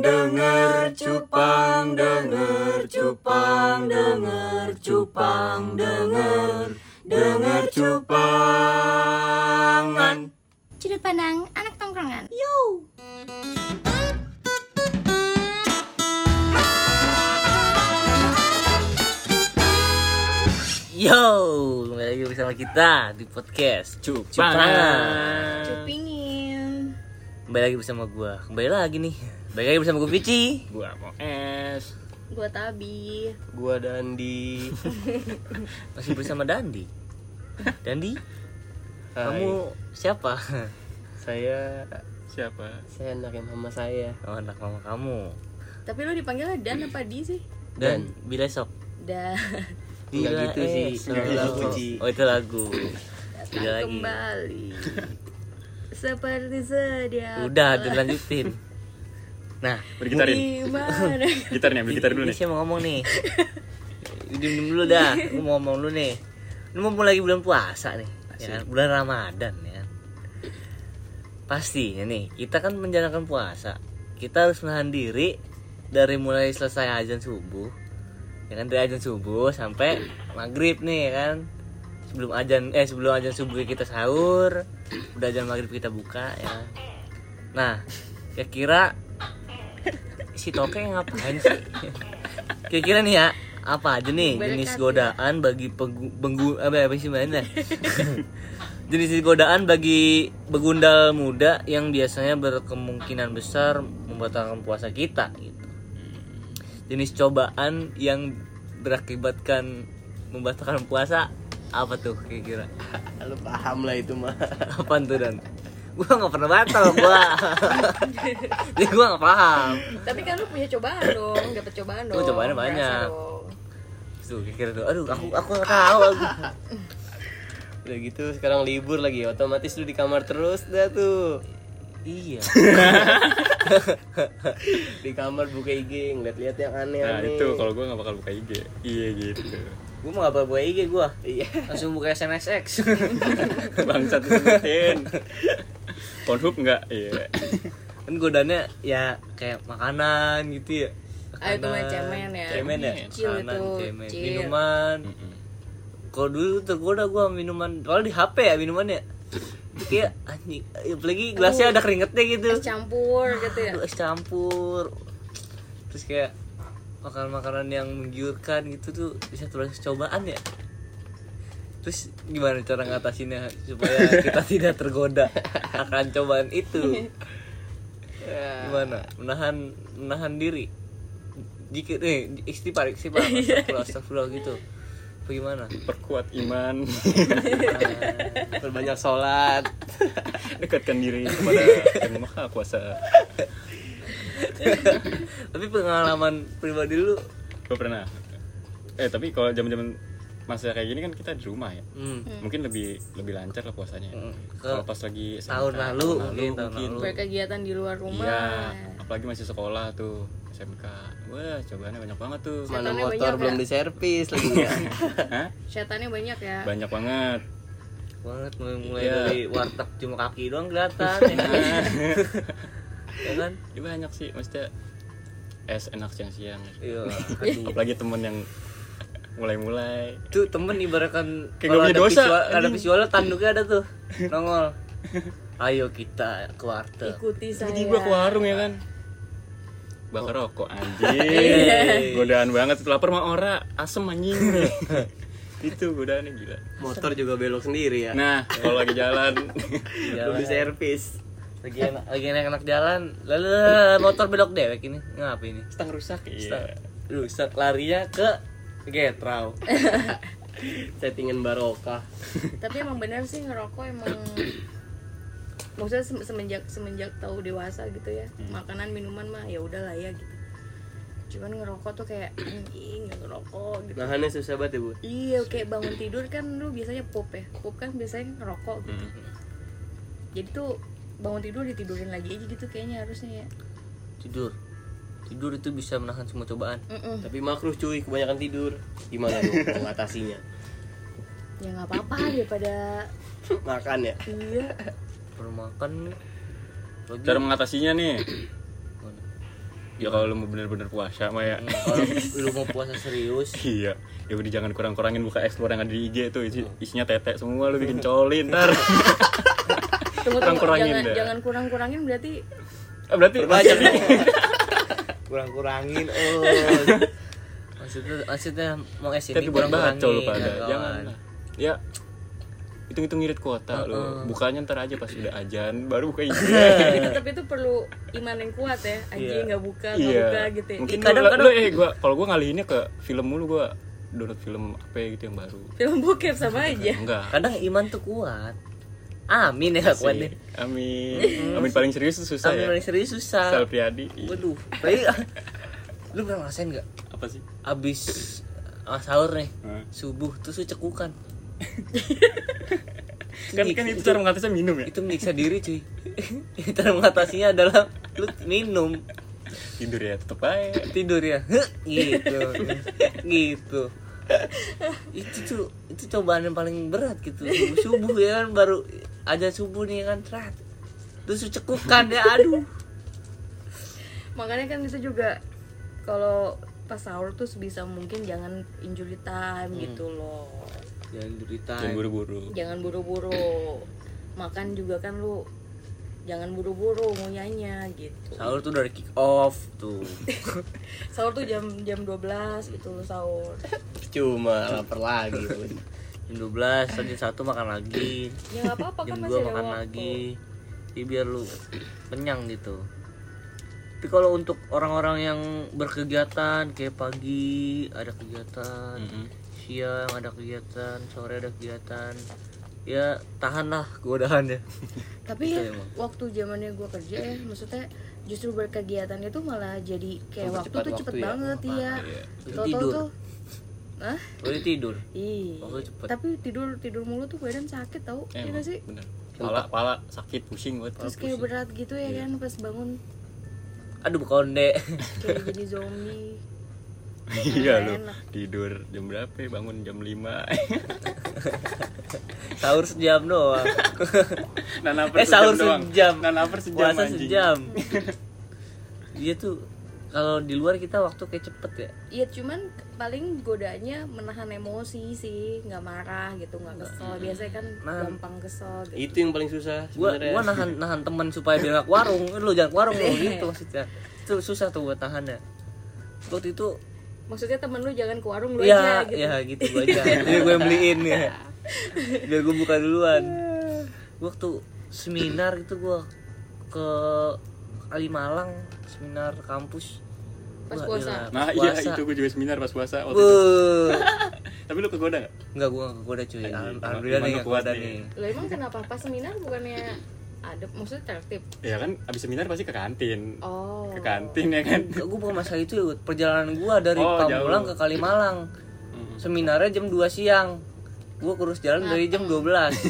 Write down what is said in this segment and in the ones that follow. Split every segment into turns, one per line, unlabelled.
denger, cupang denger, cupang denger, cupang denger, denger cupangan.
Sudut pandang anak tongkrongan. Yo.
Yo, kembali lagi bersama kita di podcast Cupangan.
Cupingin.
Kembali lagi bersama gua. Kembali lagi nih. Kembali lagi bersama gua Pici.
Gua mau es.
Gua Tabi.
Gua Dandi.
Masih bersama Dandi. Dandi,
Hai.
kamu siapa?
Saya
Siapa?
anaknya mama saya.
Oh, anak mama kamu.
Tapi lu dipanggilnya Dan apa Di sih?
Dan bila esok.
Dan
Enggak gitu sih.
Bila
Lagu,
esok.
Ci.
Oh, itu lagu. Tidak
datang
lagi.
kembali. Seperti sedia.
Udah, dilanjutin. Nah,
Bergitarin.
Gimana?
Gitarnya, ambil gitar dulu
ini
nih.
saya mau ngomong nih. Diem dulu dah. Gua mau ngomong dulu nih. Ini mau mulai bulan puasa nih, ya kan? Bulan Ramadan ya kan. Pastinya nih, kita kan menjalankan puasa. Kita harus menahan diri dari mulai selesai azan subuh. Ya kan, dari azan subuh sampai maghrib nih ya kan. Sebelum azan subuh kita sahur, udah azan maghrib kita buka ya kan. Nah, kira-kira si Toke ngapain sih? Kira-kira nih ya, apa aja nih jenis godaan bagi jenis godaan bagi begundal muda yang biasanya berkemungkinan besar membatalkan puasa kita gitu. Jenis cobaan yang berakibatkan membatalkan puasa apa tuh kira-kira?
Lu paham lah itu mah.
Apaan tuh Dan? Gua nggak pernah batal jadi gua nggak paham.
Tapi kan lu punya cobaan dong, dapat cobaan dong.
Gua cobaannya
Merasa
banyak.
dong.
Tuh kira-kira tuh, aduh aku nggak tahu aku.
Udah gitu sekarang libur lagi, otomatis lu di kamar terus dah tuh.
Iya.
Di kamar buka IG, ngeliat-liat yang
Nah
aneh-aneh.
itu kalau gua nggak bakal buka IG. Iya gitu.
Gue mau nggak buka IG gue,
Iya.
langsung buka SNSX.
Bangsat disebutin. Pornhub nggak? Iya.
Kan godaannya ya kayak makanan gitu ya.
Ah, itu mah cemen ya.
Cemen ya.
Cil
Makanan,
itu,
cemen.
cil.
Minuman. Kalau dulu tergoda gue minuman, kalau di HP ya minumannya. Kayak anjing, apalagi gelasnya ada keringetnya gitu.
Es campur gitu ya.
Aduh, es campur. Terus kayak makanan-makanan yang menggiurkan gitu tuh bisa terus cobaan ya. Terus gimana cara ngatasinnya supaya kita tidak tergoda akan cobaan itu? Gimana? Menahan diri. Jika istighfar astagfirullah gitu. Bagaimana?
Perkuat iman.
Perbanyak sholat.
Dekatkan diri kepada Yang Maha Kuasa.
Tapi pengalaman pribadi lu
Gua pernah. Tapi kalau zaman-zaman masa kayak gini kan kita di rumah ya. Mungkin lebih lancar lah puasanya. Kalau pas lagi SMK,
tahun lalu mungkin.
Berkegiatan di luar rumah.
Iya, apalagi masih sekolah tuh SMK. Wah, cobaannya banyak banget tuh.
Mana
Setannya
motor
banyak
belum
ya?
diservis lagi.
Hah?
Setannya banyak ya.
Banyak banget.
Banget mulai
Iya.
dari warteg cuma kaki doang kelihatan ya. Ya kan?
Ya banyak sih, maksudnya es enak siang-siang.
Iya.
Apalagi temen yang mulai-mulai.
Tuh temen ibaratkan
Kayak
kalau
nggak punya dosa,
ada
anjing.
visualnya tanduknya ada tuh nongol. Ayo kita ke warteg.
Ikuti saya.
Tiba-tiba ke warung ya kan. Bakar rokok anjing.
Iya.
Godaan banget, lapar mah ora, asem anjing. Itu godaannya gila.
Motor juga belok sendiri ya.
Nah, kalau lagi jalan
Belum diservis.
Lagi enak jalan, lalu motor belok dewek ini. Ngapa ini?
stang rusak. Iya.
Rusak larinya ke Getrau.
Settingan barokah.
Tapi emang benar sih ngerokok emang maksudnya semenjak tahu dewasa gitu ya. Makanan minuman mah ya udahlah ya gitu. Cuman ngerokok tuh kayak anjing nggak ngerokok gitu.
Nahannya susah banget ya, Bu.
Iya, kayak bangun tidur kan lu biasanya pop ya. Pop kan biasanya ngerokok gitu. Jadi tuh bangun tidur ditidurin lagi aja gitu kayaknya harusnya ya.
Tidur itu bisa menahan semua cobaan.
Tapi makruh cuy, kebanyakan tidur. Gimana tuh mengatasinya?
Ya nggak apa-apa daripada
Makan ya.
iya.
Perlu makan.
Cara mengatasinya nih, Ya kalau lu mau bener-bener puasa mah ya.
Kalau lu mau puasa serius,
Iya. Ya udah jangan kurang-kurangin buka explore yang ada di IG tuh isinya tetek semua lu bikin coli ntar.
Tunggu,
Kurang-kurangin dah.
jangan kurang-kurangin berarti
Berarti
banyak nih. Kurang-kurangin. Maksudnya mau
tapi
ini
buat baca lu
kurang-kurangin.
pada.
Ya,
Jangan
kawan.
lah. Ya hitung-hitung ngirit kuota lu. Bukanya ntar aja pas udah ajan baru buka IG.
tapi itu perlu iman yang kuat ya. Anjing nggak buka gitu ya.
Mungkin
Kadang-kadang-
gua ngalihinnya ke film mulu, gua download film apa gitu yang baru.
Film bokep sama aja.
Enggak.
Kadang iman tuh kuat. Amin ya kuat nih.
Amin. Amin paling serius tuh susah
Amin
ya.
paling serius susah.
Sal Priadi.
Waduh. Tapi lu pernah ngerasain nggak?
Apa sih?
Abis sahur nih,
Hah?
subuh terus lu cekukan.
Kan itu cara mengatasi minum ya.
Itu menyiksa diri cuy. Cara mengatasinya adalah lu minum,
Tidur ya tetep aja.
tidur ya. Gitu. Gitu. Itu cobaan yang paling berat gitu. Subuh ya kan, baru aja subuh nih kan, terat. Terus lu cekukan ya, aduh.
Makanya kan itu juga kalau pas sahur tuh sebisa mungkin jangan injury time gitu loh.
Jangan cerita.
Jangan buru-buru.
Jangan buru-buru. Makan juga kan lu jangan buru-buru ngunyahnya gitu.
Sahur tuh dari kick off tuh.
Sahur tuh jam 12 gitu lu sahur.
Cuma lapar lagi Bun.
Jam 12, jam 1 makan lagi.
Ya nggak apa-apa kan
Jam
masih
2
ada
makan
waktu.
lagi. Jadi biar lu kenyang gitu. Tapi kalau untuk orang-orang yang berkegiatan kayak pagi ada kegiatan, siang ada kegiatan, sore ada kegiatan, ya tahanlah godaannya.
Tapi ya
Gitu emang.
waktu zamannya gue kerja ya, maksudnya justru berkegiatan itu malah jadi kayak waktu
Mempercepat
tuh cepet
waktu ya.
banget iya.
Iya.
Tau-tau
Tidur.
tuh, hah?
Boleh tidur.
Ih.
Waktu cepet.
Tapi tidur mulu tuh badan sakit tau, iya
Emang,
gak sih?
bener. Pala sakit, pusing buat.
Terus kayak berat gitu ya kan pas bangun
Aduh konde.
kayak jadi zombie.
Iya lu
enak.
tidur jam berapa? Bangun jam 5.
Sahur sejam doang.
Nanaper
Sahur sejam.
Nanaper sejam.
Puasa
anjing.
sejam. Dia tuh kalau di luar kita waktu kayak cepet ya.
Iya cuman paling godaannya menahan emosi sih, nggak marah gitu, nggak kesel. Biasanya kan gampang kesel gitu.
Itu yang paling susah
Gua
sebenarnya.
nahan teman supaya dia nggak ke warung. Lu jangan ke warung lu gitu maksudnya. Itu susah tuh buat tahannya. Waktu itu
Maksudnya temen lu jangan ke warung lu
ya,
aja gitu.
ya gitu gua aja. Jadi gue beliin ya. Biar gue buka duluan. Waktu seminar itu gua ke Kalimalang, seminar kampus.
Pas
Wah,
puasa.
gila,
Nah,
pas
iya
puasa.
itu gue juga seminar pas puasa waktu itu.
Beuh.
Tapi lu kegoda enggak?
Enggak, gua enggak kegoda cuy.
Anjing,
Alhamdulillah
emang
nih
lu
enggak
kuat
kegoda
nih.
nih.
Lo emang kenapa pas seminar bukannya ada maksudnya tertib?
Ya kan abis seminar pasti ke kantin.
Oh.
Ke kantin ya kan.
Enggak, gua bukan masalah itu, Yud. Perjalanan gua dari
Oh,
Pamulang
jauh.
ke Kalimalang. Seminarnya jam 2 siang. Gua kurus jalan dari jam 12.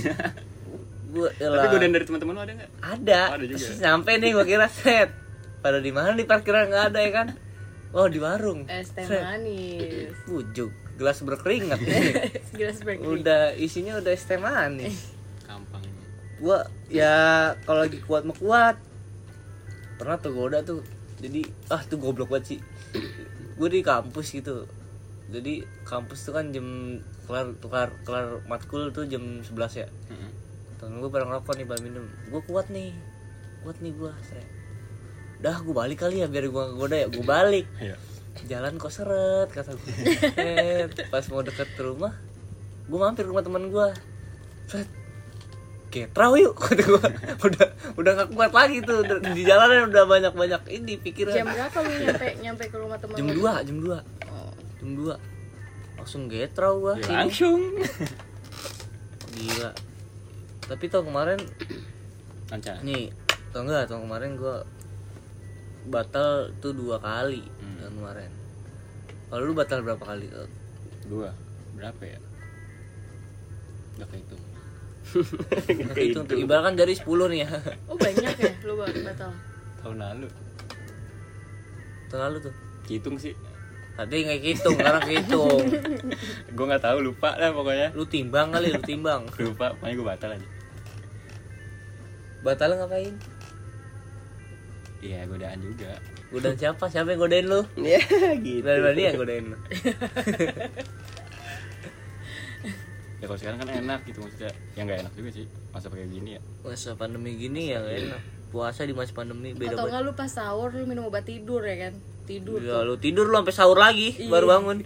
Gua
Tapi godaan dari teman-teman lu ada enggak?
ada.
Oh, ada juga.
Terus nyampe nih gua kira set. Pada di mana di parkiran enggak ada ya kan? Oh, di warung.
Es teh
Set.
manis.
Bujuk, gelas berkeringat.
Gelas berkering.
Udah isinya udah es teh manis.
Gampang.
Gua ya kalau lagi kuat mah kuat. Pernah tuh goda tuh. Jadi tuh goblok banget sih. Gue di kampus gitu. Jadi kampus tuh kan jam kelar matkul tuh jam 11 ya. Temen gue pada ngerokok nih, pada minum. Gue kuat nih gue. Dah gue balik kali ya biar gue gak goda ya. Gue balik.
Iya.
Jalan kok seret kata gue. Pas mau deket rumah, gue mampir rumah teman gue. Seret. Ketrau yuk kata gue. Udah gak kuat lagi tuh di jalanan, udah banyak ini pikiran.
Jam berapa lu nyampe ke rumah temen
Jam
lu?
2
Oh.
jam 2 langsung getrau gua.
Ya,
Sini.
langsung.
Gila. Tapi tau kemarin
Lancar.
nih, tau nggak, tahun kemarin gua batal tuh 2 kali tahun kemarin. Kalau lu batal berapa kali?
2. Berapa ya? Enggak kehitung.
Itu untuk ibarat kan dari 10 nih ya.
Oh banyak ya lu batal.
Tahun lalu.
Tahun lalu tuh.
Hitung sih.
Tadi nggak hitung, sekarang hitung.
Gue nggak tahu, lupa lah pokoknya.
Lu timbang kali, lu timbang.
Lupa, pokoknya gue batal aja.
Batal ngapain?
Iya, godaan juga.
Godain siapa? Siapa yang godain lu?
Ya gitu.
Berani yang godain lu.
Ya kalau sekarang kan enak gitu maksudnya. Ya nggak enak juga sih masa kayak gini ya.
Masa pandemi gini ya gak enak. Puasa di masa pandemi beda
Atau
banget.
nggak lu pas sahur lu minum obat tidur ya kan? Tidur
Ya,
tuh.
lu tidur lu sampai sahur lagi
Iya.
baru bangun.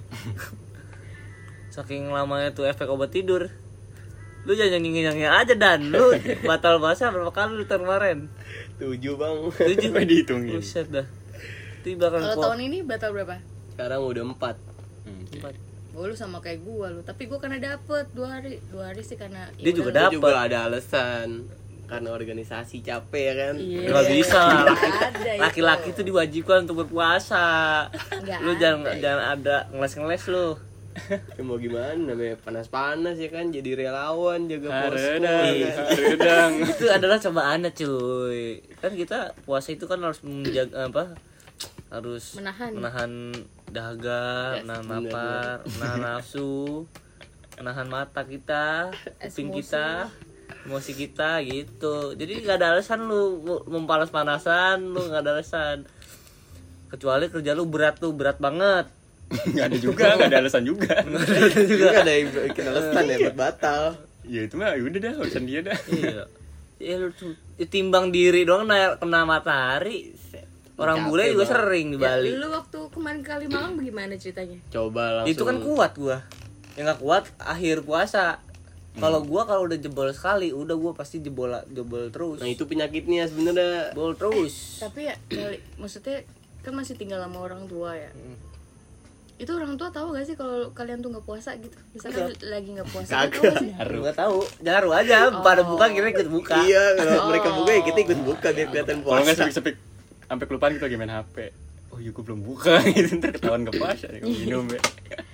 Saking lamanya tuh efek obat tidur. Lu jangan nyengir-nyengir aja Dan. Lu batal puasa berapa kali lu kemarin?
7 bang.
7
Gue dihitungin.
Buset dah. Itu bakal
Kalau tahun ini batal berapa?
Sekarang udah 4.
Oke.
Oh, lu sama kayak gua lu, tapi gua karena dapet 2 hari. 2 hari sih karena
Dia juga
udah.
dapet.
Juga ada alasan. Karena organisasi capek ya kan.
Iya.
Nggak bisa lah.
Nggak ada itu.
Laki-laki tuh diwajibkan untuk berpuasa.
Nggak
Lu
ada.
jangan ada ngeles-ngeles lu.
Ya mau gimana namanya panas-panas ya kan jadi relawan jaga posko.
Haredang.
Itu adalah cobaannya cuy. Kan kita puasa itu kan harus menjaga apa? Harus
Menahan.
dahaga,
Yes,
menahan
bener,
lapar, menahan nafsu, menahan mata kita, kuping
Emosi.
kita, emosi kita gitu. Jadi nggak ada alasan lu mempanas-panasan, lu nggak ada alasan. Kecuali kerja lu berat banget.
Nggak ada juga, nggak ada alasan juga.
Juga ada yang bikin alasan ya buat batal.
Ya itu mah udah dah urusan dia dah.
Iya. Ya lu tuh timbang diri doang kena matahari. Orang
Capek,
bule juga
Bang.
sering di
Ya,
Bali.
lu waktu kemarin kali Malang bagaimana ceritanya?
Coba langsung.
Itu kan kuat gua. Yang nggak kuat akhir puasa. Kalau gua kalau udah jebol sekali, udah gua pasti jebol terus.
Nah itu penyakitnya sebenarnya.
Jebol terus.
Tapi ya maksudnya kan masih tinggal sama orang tua ya. Itu orang tua tahu gak sih kalau kalian tuh nggak puasa gitu? Misalkan lagi nggak puasa, tahu gak sih?
Nggak tahu, nyaru aja. Pada buka kira ikut buka.
Iya kalau mereka buka ya kita ikut buka biar kelihatan
Kalau nggak
puasa.
sepik-sepik sampai kelupaan kita lagi main HP. Oh iya gue belum buka gitu ntar ketahuan ke puasa ya minum ya.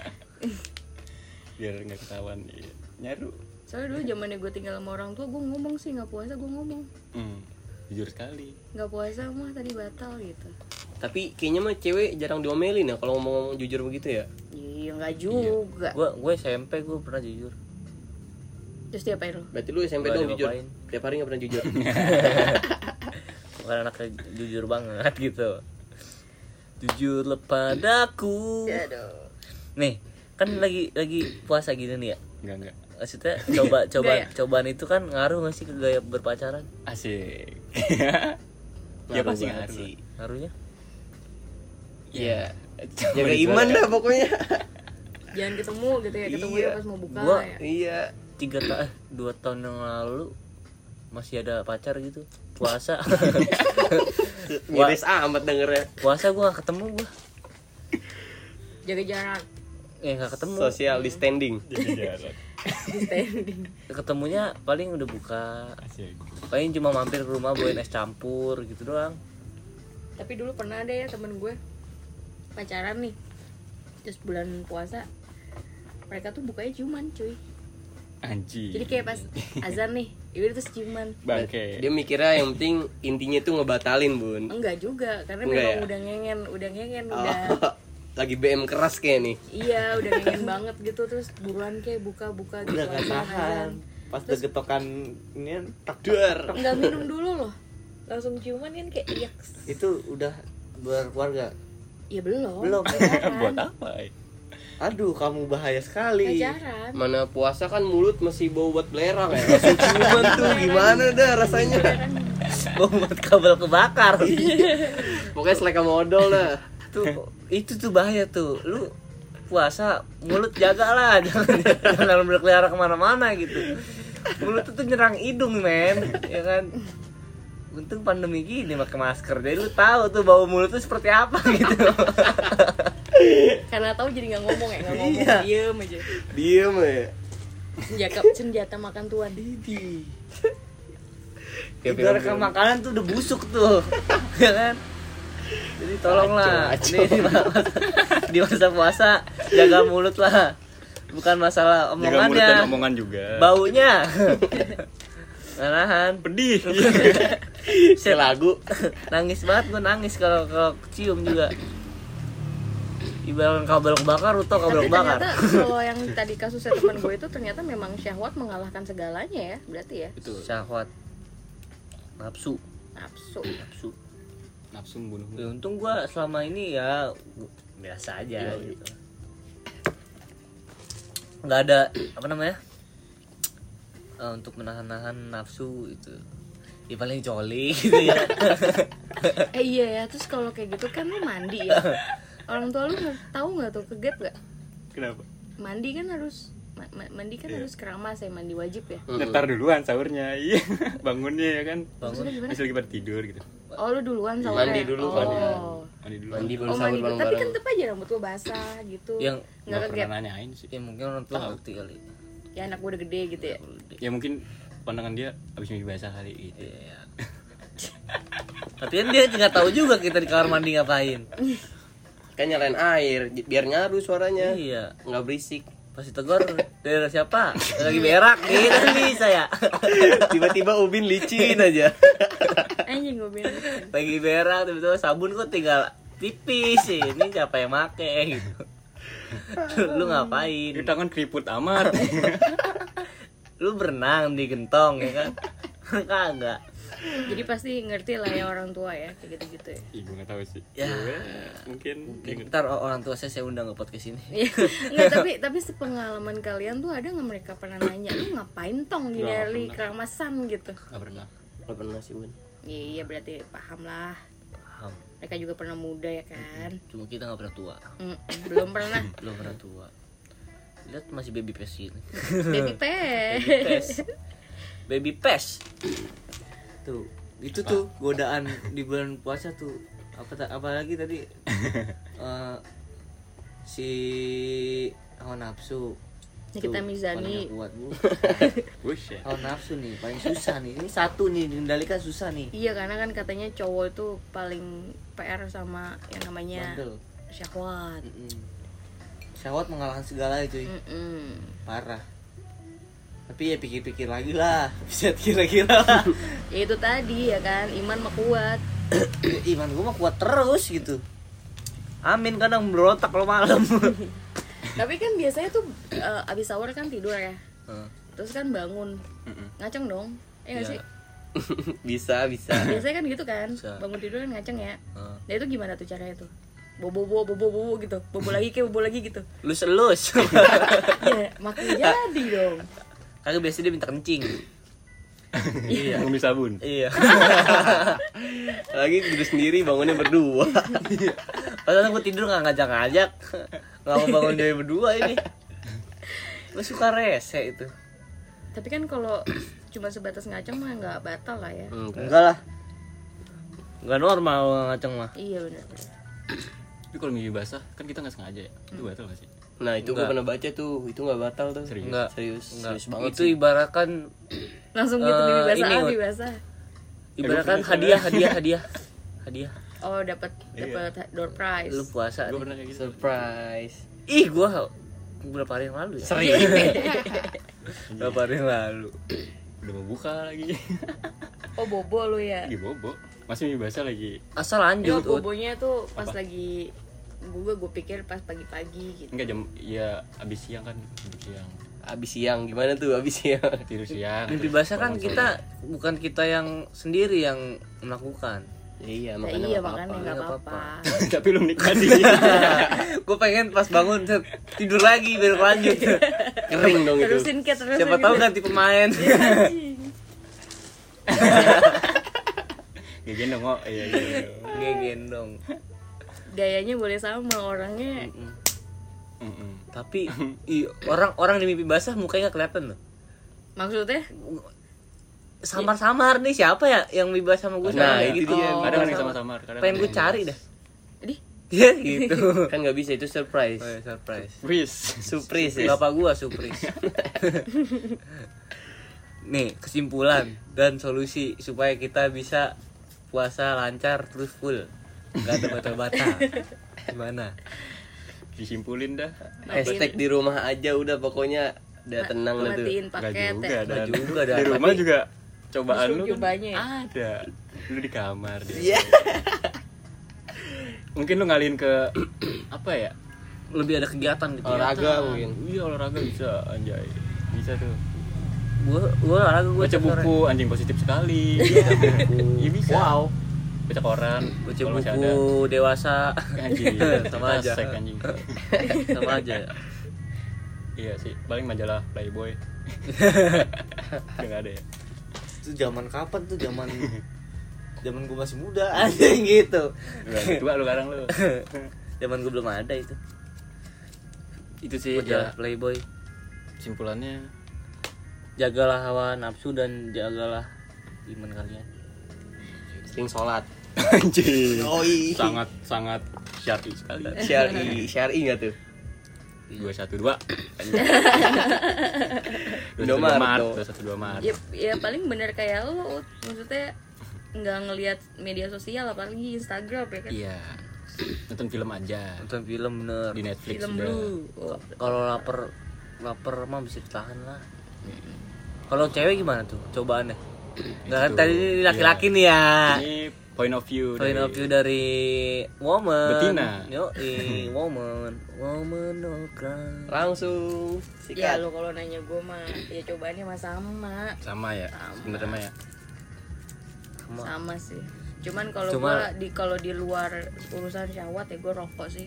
Biar nggak ketahuan ya. Nyaru.
Soalnya dulu zamannya gue tinggal sama orang tua, gue ngomong sih nggak puasa, gue ngomong
Jujur sekali.
nggak puasa mah tadi batal gitu.
Tapi kayaknya mah cewek jarang diomelin ya kalau ngomong jujur begitu ya.
Iya nggak juga.
Gue SMP gue pernah jujur.
Terus diapain lo?
Berarti lu SMP
Gua
dong jujur.
diapain?
Tiap hari nggak pernah jujur.
Bukan anak jujur banget gitu. Jujur padaku.
Aduh.
Nih, kan lagi puasa gini nih ya.
Enggak.
Maksudnya
Enggak ya?
cobaan itu kan ngaruh nggak sih ke gaya berpacaran?
Asik. Ya
Ngaruh
pasti
banget
ngaruh.
sih.
Ngaruhnya?
Iya. Jaga iman dah pokoknya.
Jangan ketemu gitu ya, ketemu
Iya.
ya pas mau buka
Gua-
ya.
Iya.
2 tahun yang lalu masih ada pacar gitu. Puasa.
Miris amat dengernya.
Puasa gue gak ketemu gue.
Jaga jarak,
Gak ketemu.
Social distancing.
Jadi jarak.
di standing.
Ketemunya paling udah buka.
Asik.
Paling cuma mampir ke rumah bawain es campur gitu doang.
Tapi dulu pernah ada ya temen gue pacaran nih, terus bulan puasa mereka tuh bukanya ciuman cuy.
Anjing.
Jadi kayak pas azan nih, yaudah terus ciuman.
bangke.
Dia mikirnya yang penting intinya tuh ngebatalin, Bun.
Enggak juga, karena
Enggak
memang
ya?
udah ngengen,
Oh,
udah
lagi BM keras kayak nih.
iya udah ngengen banget gitu, terus buruan kayak buka gitu
Udah gak
azan.
tahan. Pas udah getokan ini tak
Duar.
Enggak minum dulu loh, langsung ciuman kan kayak iya.
itu udah berkeluarga.
Ya belum.
Belum.
Buat
Pacaran.
apa?
Aduh, kamu bahaya sekali.
Pacaran.
Mana puasa kan mulut masih bau buat belerang ya. Langsung ciuman tuh gimana dah rasanya.
Mau buat kabel kebakar.
Pokoknya seleka modal dah.
Itu tuh bahaya tuh. Lu puasa mulut jaga lah, jangan berkeliaran kemana-mana gitu. Mulut tuh nyerang hidung men, ya kan. Untung pandemi gini pakai masker, jadi lu tahu tuh bau mulut tuh seperti apa gitu.
Karena tahu jadi nggak ngomong ya, nggak ngomong,
Iya.
diem aja.
Diem ya.
Senjata makan tuan.
Ibarat ke makanan tuh udah busuk tuh, ya kan. Jadi tolonglah,
Aco.
ini di masa puasa jaga mulut lah, bukan masalah
Jaga mulut dan
omongannya,
omongan juga.
baunya. Nahan,
Pedih.
Set,
Lagu.
nangis banget gue nangis kalau cium juga. Ibarat kabel kebakar, lu tau kabel
Tapi
kebakar.
ternyata kalau yang tadi kasusnya teman gue itu ternyata memang syahwat mengalahkan segalanya ya, berarti ya.
Syahwat, nafsu,
Nafsu.
nafsu.
nafsu membunuh.
Ya, untung gua selama ini ya biasa aja gitu. Nggak ada apa namanya untuk menahan nafsu itu. Ya paling coli gitu ya.
Iya ya, terus kalau kayak gitu kan lu mandi ya. Orang tua lu tahu nggak tuh kegep nggak?
Kenapa?
Mandi kan harus mandi kan harus keramas ya, mandi wajib ya.
Ntar duluan sahurnya, iya. Bangunnya ya kan.
Maksudnya gimana?
Masih lagi pada tidur gitu.
Oh lu duluan sahurnya.
Mandi dulu,
Mandi dulu.
Mandi baru
Oh
sahur
mandi dulu, tapi
bareng-bareng.
kan tetap aja rambut lu basah gitu.
Yang
nggak
Nggak
kegep.
pernah nanyain sih.
ya mungkin orang tua nggak ngerti kali.
Ya anak gua udah gede gitu ya.
Ya mungkin pandangan dia abis mimpi basah kali gitu.
Iya. Tapi kan dia nggak tahu juga kita di kamar mandi ngapain.
Kan nyalain air biar nyaru suaranya.
Iya.
Nggak berisik.
Pas ditegur daerah siapa? Lagi berak gitu kan bisa ya.
Tiba-tiba Ubin licin aja.
Anjing gua bilang.
Lagi berak tiba-tiba sabun kok tinggal tipis sih. Ini siapa yang make gitu. Lu ngapain?
Di tangan keriput amat.
Lu berenang di gentong ya kan? Kagak.
Jadi pasti ngerti lah ya orang tua ya kayak gitu-gitu ya.
Ih, gue nggak tahu sih.
Ya.
Mungkin dia ngerti.
Ntar orang tua saya undang ke podcast ini.
Iya. Nggak, tapi sepengalaman kalian tuh ada nggak mereka pernah nanya lu ngapain tong di
Nggak
dari
pernah.
keramasan gitu?
Nggak pernah.
Nggak pernah sih Bun.
Iya berarti paham lah.
Paham.
Mereka juga pernah muda ya kan.
Cuma kita nggak pernah tua.
Belum pernah.
Belum pernah tua. Lihat masih baby face ini.
Baby pet.
Baby face. Baby face. Tuh, itu tuh godaan di bulan puasa tuh. Apalagi tadi si hawa nafsu.
Nikita
Tuh,
Mirzani.
paling kuat, Bu.
Bush ya.
Hawa nafsu nih paling susah nih. Ini satu nih dikendalikan susah nih.
Iya karena kan katanya cowok itu paling PR sama yang namanya
Bandel.
syahwat.
Syahwat mengalahkan segala cuy. Parah. Tapi ya pikir-pikir lagi lah. Bisa kira-kira lah.
Ya itu tadi ya kan, iman mah kuat.
Iman gue mah kuat terus gitu. Amin, kadang berontak kalau malam.
Tapi kan biasanya tuh abis sahur kan tidur ya.
Heeh.
Terus kan bangun. Ngaceng dong. Nggak
Iya.
sih?
Bisa.
Biasanya kan gitu kan.
Bisa.
Bangun tidur kan ngaceng ya.
Heeh.
Nah itu gimana tuh caranya tuh? Bobo gitu. Bobo lagi gitu.
Lus-lus.
Ya, makin jadi dong.
Kagak biasa dia minta kencing.
Iya. Ngombe sabun.
Iya.
Lagi tidur sendiri bangunnya berdua.
Padahal gue tidur nggak ngajak-ngajak. Nggak mau bangun dia berdua ini. Gue suka rese itu.
Tapi kan kalau cuma sebatas ngaceng mah nggak batal lah ya.
Enggak lah. Nggak normal ngaceng mah.
Iya benar.
Tapi kalau mimpi basah kan kita nggak sengaja ya. Itu batal nggak sih?
Nah itu gue
Enggak.
pernah baca tuh. Itu nggak batal tuh.
Serius?
Enggak.
Serius banget
Itu
sih.
ibaratkan
Langsung gitu bibi basah,
ini,
bibi basah.
ibaratkan
Gua pernah
hadiah.
Oh dapat door prize.
Lu puasa.
Gue
nih.
pernah kayak gitu.
Surprise.
Ih, gua beberapa hari yang lalu ya.
Sering.
Beberapa hari yang lalu.
Udah mau buka lagi.
Oh bobo lu ya.
Lagi bobo. Masih mimpi basah lagi.
Asal
Yo,
lanjut. Ut.
bobonya tuh pas
Apa?
lagi gue pikir pas pagi-pagi gitu.
Enggak jam ya abis siang kan. Abis siang.
Abis siang gimana tuh abis siang?
Tidur siang.
Mimpi
terus
basah kan
bangun
kita bukan kita yang sendiri yang melakukan.
Iya
Nah,
makanya
iya
nggak
makanya
apa-apa.
nggak
nggak
apa-apa.
sore. Tapi lu nikmati.
Gue pengen pas bangun set, tidur lagi biar lanjut.
Kering dong itu.
Terusin ke terusin.
Siapa tahu ganti pemain.
Gak gendong kok. Iya.
Gendong.
Gayanya boleh sama orangnya.
Tapi orang di mimpi basah mukanya nggak kelihatan loh.
Maksudnya?
Samar-samar nih siapa ya yang mimpi basah sama gue?
Nah,
sekarang?
itu dia.
Kadang ada yang
Sama-sama.
sama-sama. kadang
Pengen
ada
gue
yang-
cari dah.
Di
Ya gitu.
Kan nggak bisa itu surprise.
Oh, ya, surprise.
Wis.
Surprise ya.
Bapak gua surprise. Nih, kesimpulan dan solusi supaya kita bisa puasa lancar terus full. Enggak ada batal-batal. Gimana?
Disimpulin dah.
Hashtag di rumah aja udah pokoknya udah tenang lah tuh.
matiin
Enggak
paket
juga
ya.
ada.
Nggak juga dah,
Di rumah
tapi-
juga cobaan lu kan
Cobanya ya?
ada. Lu di kamar dia.
Iya.
Mungkin lu ngalihin ke apa ya?
Lebih ada kegiatan gitu. ya.
Olahraga mungkin.
Iya olahraga bisa anjay. Bisa tuh.
Gua olahraga gua
Baca
tiap sore.
buku anjing positif sekali. Iya bisa.
Wow.
baca koran
baca
kalau masih
buku dewasa.
anjing
Sama aja.
Asek, anjing.
Sama aja.
Iya sih, paling majalah Playboy. Nggak ada ya.
Itu zaman kapan tuh? Zaman gue masih muda anjing gitu.
Udah tua lu sekarang lu.
Zaman gue belum ada itu.
Itu sih
Majalah
ya,
Playboy.
simpulannya
Jagalah hawa nafsu dan jagalah iman kalian.
Sering sholat.
anjing.
Yoi.
Sangat syar'i sekali.
Syar'i nggak tuh?
212.
Indomaret tuh.
212 Maret.
Ya paling bener kayak lo, maksudnya nggak ngelihat media sosial apalagi Instagram ya kan.
Iya. Nonton film aja.
Nonton film bener.
Di Netflix
Film
udah.
dulu. Oh.
Kalau lapar mah bisa ditahan lah. Kalau cewek gimana tuh cobaannya? Nggak kan
Itu,
tadi ini laki-laki nih ya.
Ini point of view
Dari woman.
Betina.
woman no cry.
Langsung
Ya
sikat.
lo kalau nanya gue mah ya cobaannya mah
sama ya. Sebenarnya mah ya.
sama sih. Cuman kalau
Cuma-
gue kalau di luar urusan syahwat ya gue rokok sih.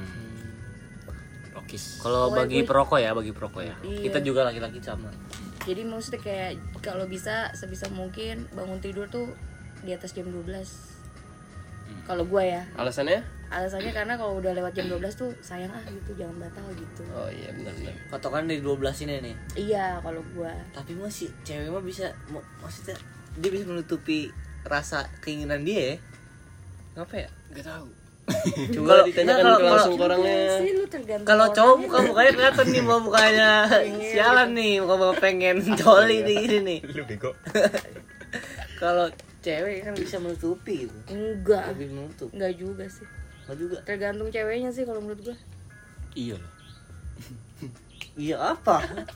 Rokis.
Kalau
Oh,
bagi
gue-
perokok ya.
Iya.
Kita juga laki-laki sama.
Jadi maksudnya kayak kalau bisa sebisa mungkin bangun tidur tuh di atas jam 12. Kalau gue ya.
Alasannya?
Alasannya karena kalau udah lewat jam 12 tuh sayang gitu, jangan batal gitu.
Oh iya benar.
Patokan dari 12 ini nih.
Iya, kalau gue.
Tapi masih cewek mah bisa maksudnya dia bisa menutupi rasa keinginan dia ya. Ngapa ya?
Enggak tahu.
Coba ditanyakan
kalau-
ke langsung
kalau-
ke orangnya.
Sih lu tergantung.
Kalau cowok
orangnya.
muka-mukanya kelihatan nih mau mukanya sialan nih, muka pengen coli nih gini nih.
Lu bego.
Kalau cewek kan bisa menutupi gitu.
Enggak.
Lebih menutup.
Enggak juga sih.
Enggak juga.
Tergantung ceweknya sih kalau menurut gue.
Iya loh.
Iya apa?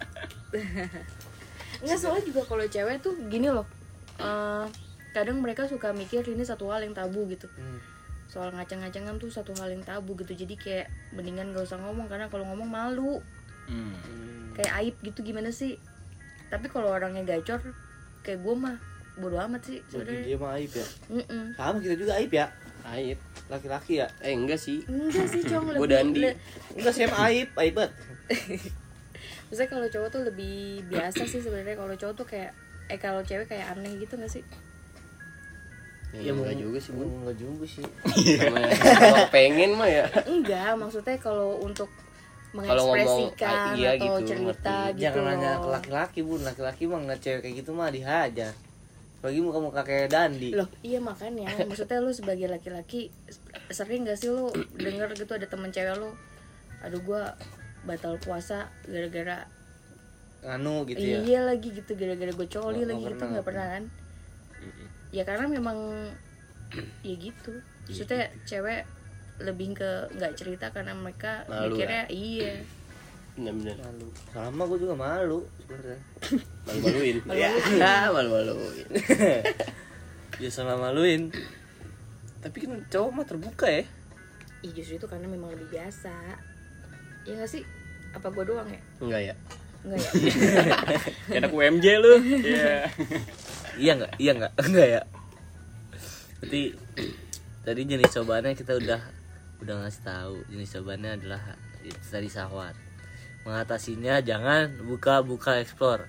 Enggak, soalnya juga kalau cewek tuh gini loh. Kadang mereka suka mikir ini satu hal yang tabu gitu. Soal ngaceng-ngacengan tuh satu hal yang tabu gitu. Jadi kayak mendingan gak usah ngomong karena kalau ngomong malu. Kayak aib gitu gimana sih. Tapi kalau orangnya gacor kayak gue mah bodo amat sih
Bagi
sebenarnya.
dia mah aib ya.
Mm-mm.
Sama kita juga aib ya.
Aib.
Laki-laki ya.
Enggak sih.
Enggak sih cong,
Gua
lebih
Dandi.
Enggak sih aib banget.
Maksudnya kalau cowok tuh lebih biasa sih sebenarnya. Kalau cowok tuh kayak kalau cewek kayak aneh gitu gak sih?
Ya, enggak juga sih, Bun.
Enggak juga sih.
Namanya kalau pengen mah ya.
Enggak, maksudnya kalau untuk
Kalau ngomong,
mengekspresikan
iya
atau
gitu,
cerita
ngerti.
gitu
Jangan nanya ke
loh.
laki-laki, Bun. Laki-laki mah ngeliat cewek kayak gitu mah dihajar. Apalagi muka-muka kayak Dandi.
Loh, iya makanya. Maksudnya lu sebagai laki-laki sering gak sih lu denger gitu ada temen cewek lu, aduh gua batal puasa gara-gara
Anu gitu ya.
iya lagi gitu, gara-gara gue coli
Nggak
lagi gitu,
pernah.
nggak pernah kan? Ya karena memang ya gitu. Maksudnya cewek lebih ke nggak cerita karena mereka
Malu
mikirnya iya.
Benar-benar.
Malu. Sama gue juga malu sebenarnya.
Malu-maluin. Ya, malu-maluin.
Ya sama maluin. Tapi kan cowok mah terbuka ya.
Ih, justru itu karena memang lebih biasa. Ya nggak sih? Apa gue doang ya?
Enggak ya.
Enggak ya?
Kayak anak UMJ lu. Iya.
Iya enggak? Iya enggak? Enggak ya. Berarti tadi jenis cobaannya kita udah ngasih tahu. Jenis cobaannya adalah itu tadi syahwat. Mengatasinya jangan buka explore.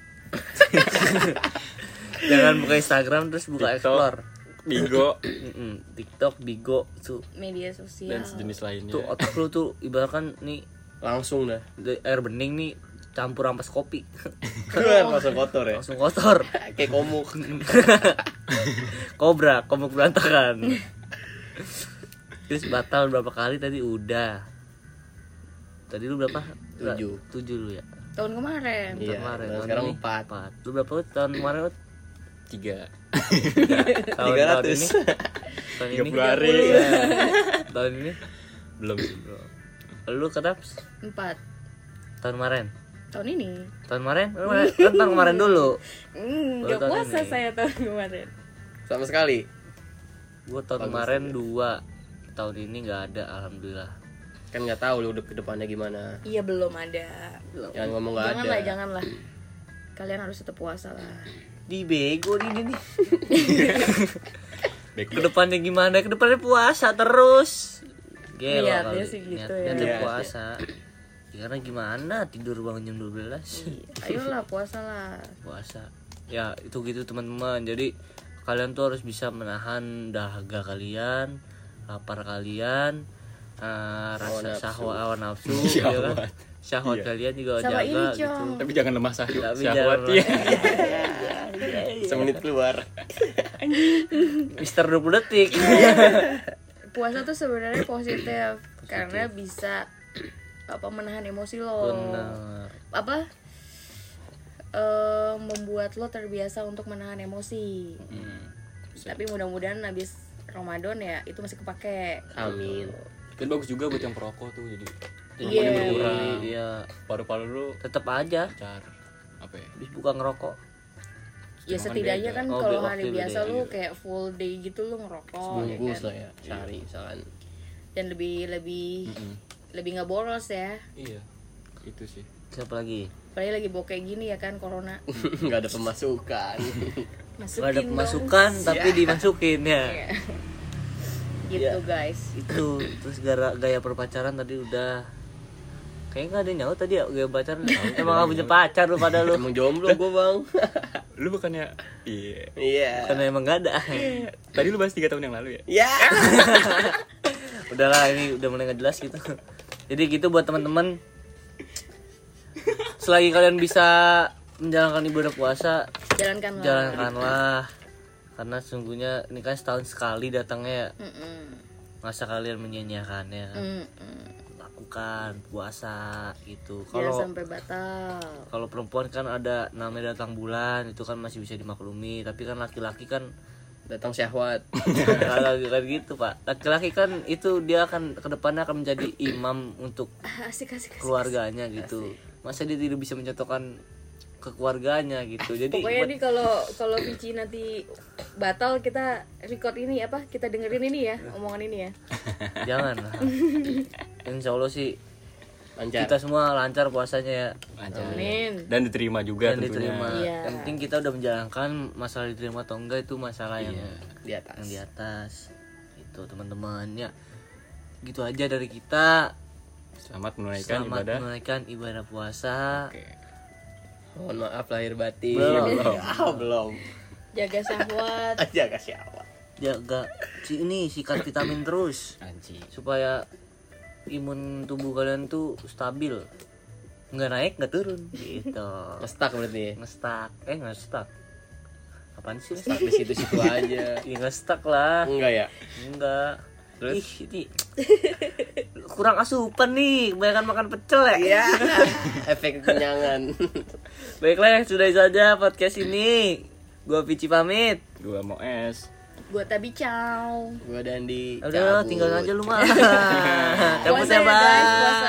Jangan buka Instagram terus buka
TikTok.
explore.
Bigo
TikTok, Bigo tuh
Media sosial.
dan sejenis lainnya.
tuh otak lu tuh ibaratkan nih
Langsung dah.
air bening nih campur ampas kopi.
Langsung kotor ya.
Langsung kotor.
Kayak komuk.
Komuk berantakan. Terus batal berapa kali tadi udah. Tadi lu berapa?
7.
7 lu ya.
Tahun kemarin.
Iya,
Kemarin.
tahun
Tahun
sekarang
ini
4.
Lu berapa Ut? Tahun kemarin Ut?
3.
Tahun
300.
ini? Tahun ini?
30 hari.
Iya. Tahun ini?
Belum.
Lu kedaps?
4
Tahun kemarin?
tahun ini.
Tahun kemarin? Kan tahun kemarin dulu.
Nggak
tahun
puasa
ini.
saya tahun kemarin.
Sama sekali.
Gua tahun kemarin 2. Tahun ini nggak ada, alhamdulillah.
Kan nggak tahu lu udah ke depannya gimana.
Iya, belum ada.
Jangan ngomong nggak ada.
Janganlah. Kalian harus tetap puasa lah.
Di bego ini nih. Kedepannya gimana? Kedepannya puasa terus. Gelo
Niatnya
kali.
sih gitu
Niatnya
ya.
puasa. Ya, karena gimana tidur bangun jam 12.
Ayolah puasa lah.
Puasa. Ya, itu gitu teman-teman. Jadi kalian tuh harus bisa menahan dahaga kalian, lapar kalian, rasa syahwat awan nafsu, ya kan? Syahwat
Iya.
kalian juga
Sama
jaga
ini,
gitu.
Cong.
Tapi jangan lemah
Tapi
syahwat.
jangan
Iya.
Semenit keluar.
Mister 20 detik.
Puasa tuh sebenarnya positif karena bisa menahan emosi lo.
Benar.
Membuat lo terbiasa untuk menahan emosi. Tapi mudah-mudahan habis Ramadan ya itu masih kepake.
Amin.
Kan bagus juga buat yang perokok tuh, jadi
Iya.
berkurang.
Iya,
Paru-paru lu
tetap aja
lancar. Apa ya?
habis buka ngerokok.
Ya
Cuma kan
setidaknya
beda.
kan
Oh,
kalau
beda,
hari
beda,
biasa
iya.
lu kayak full day gitu lu ngerokok ya
Bungkus
kan?
lah ya, sehari misalkan.
Dan lebih nggak boros ya.
Iya. Itu sih.
Siapa lagi?
Apalagi lagi bokeh gini ya kan corona.
Nggak ada pemasukan.
Masukin
Gak ada
dong.
pemasukan tapi dimasukin ya.
Iya. Gitu guys.
Itu terus gaya berpacaran tadi udah kayaknya nggak ada yang nyaut tadi ya gaya pacaran. Emang gak punya pacar lu pada lu.
Emang jomblo gue bang.
Lu bukannya iya.
Iya.
Karena emang gak ada.
Tadi lu bahas 3 tahun yang lalu ya?
Ya.
Udahlah ini udah mulai nggak jelas gitu. Jadi gitu buat teman-teman. Selagi kalian bisa menjalankan ibadah puasa,
Jalankanlah.
jalankanlah. Karena sungguhnya ini kan setahun sekali datangnya ya. Masa kalian menyia-nyiakannya kan? Lakukan puasa gitu.
Jangan
Kalau
sampai batal.
kalau perempuan kan ada namanya datang bulan itu kan masih bisa dimaklumi, tapi kan laki-laki kan
Datang syahwat.
kalau kan gitu pak, laki-laki kan itu dia akan kedepannya akan menjadi imam untuk
Asik.
keluarganya gitu. Masa dia tidak bisa mencontohkan ke keluarganya gitu. Jadi
Pokoknya nih kalau Vici nanti batal kita record ini apa? Kita dengerin ini ya, omongan ini ya.
jangan lah. Insya Allah sih
Lancar.
kita semua lancar puasanya ya.
Lancar.
Amin.
Dan diterima juga
Dan
tentunya.
diterima.
Iya.
Yang penting kita udah menjalankan, masalah diterima atau enggak itu masalah yang
Di atas.
yang di atas. Itu teman-teman ya. Gitu aja dari kita.
Selamat menunaikan
Selamat
ibadah.
menunaikan ibadah puasa.
Oke.
Mohon maaf lahir batin.
Belum.
Belum.
Jaga syahwat.
Jaga syahwat.
Jaga sikat vitamin terus
Anjing.
supaya imun tubuh kalian tuh stabil. Nggak naik, nggak turun gitu.
Ngestak berarti.
Ngestak. Apaan sih?
Ngestak di situ-situ aja.
Ya ngestak lah.
Enggak ya?
Enggak.
Terus?
Ih, ini kurang asupan nih, kebanyakan makan pecel ya.
Iya. Efek kenyangan.
Baiklah, sudah saja podcast ini. Gua Vici pamit.
Gua mau es.
Buat Tabi ciao.
Gua Dandi.
Udah,
cabut.
tinggal aja lu mah. Cabut
Puasa
ya,
ya guys,
Bang.
puasa.